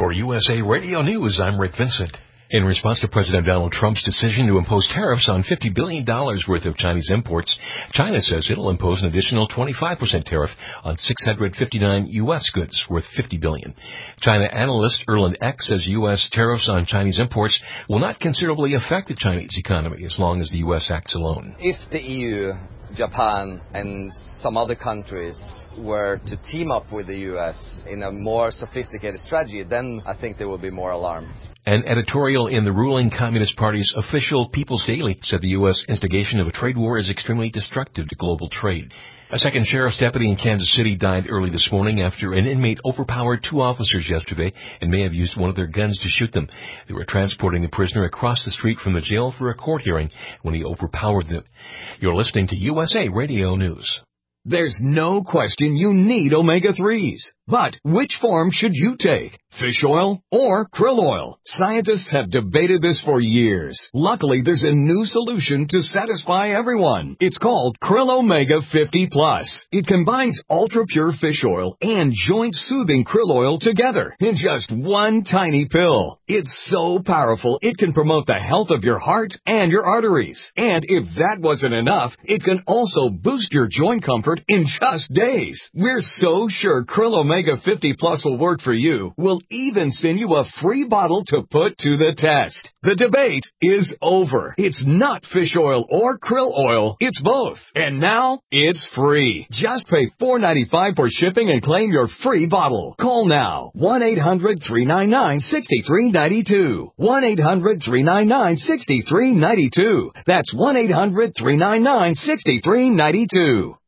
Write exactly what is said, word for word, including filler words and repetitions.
For U S A Radio News, I'm Rick Vincent. In response to President Donald Trump's decision to impose tariffs on fifty billion dollars worth of Chinese imports, China says it'll impose an additional twenty-five percent tariff on six hundred fifty-nine U S goods worth fifty billion dollars. China analyst Erland Eck says U S tariffs on Chinese imports will not considerably affect the Chinese economy as long as the U S acts alone. If the E U, Japan, and some other countries were to team up with the U S in a more sophisticated strategy, then I think there will be more alarmed. An editorial in the ruling Communist Party's official People's Daily said the U S instigation of a trade war is extremely destructive to global trade. A second sheriff's deputy in Kansas City died early this morning after an inmate overpowered two officers yesterday and may have used one of their guns to shoot them. They were transporting the prisoner across the street from the jail for a court hearing when he overpowered them. You're listening to U S A Radio News. There's no question you need omega threes. But which form should you take? Fish oil or krill oil? Scientists have debated this for years. Luckily, there's a new solution to satisfy everyone. It's called Krill Omega fifty plus. It combines ultra-pure fish oil and joint-soothing krill oil together in just one tiny pill. It's so powerful, it can promote the health of your heart and your arteries. And if that wasn't enough, it can also boost your joint comfort in just days. We're so sure Krill Omega fifty plus will work for you. We'll even send you a free bottle to put to the test. The debate is over. It's not fish oil or krill oil. It's both. And now, it's free. Just pay four dollars and ninety-five cents for shipping and claim your free bottle. Call now. one eight hundred three nine nine six three nine two. one eight hundred three nine nine six three nine two. That's one eight hundred three nine nine six three nine two.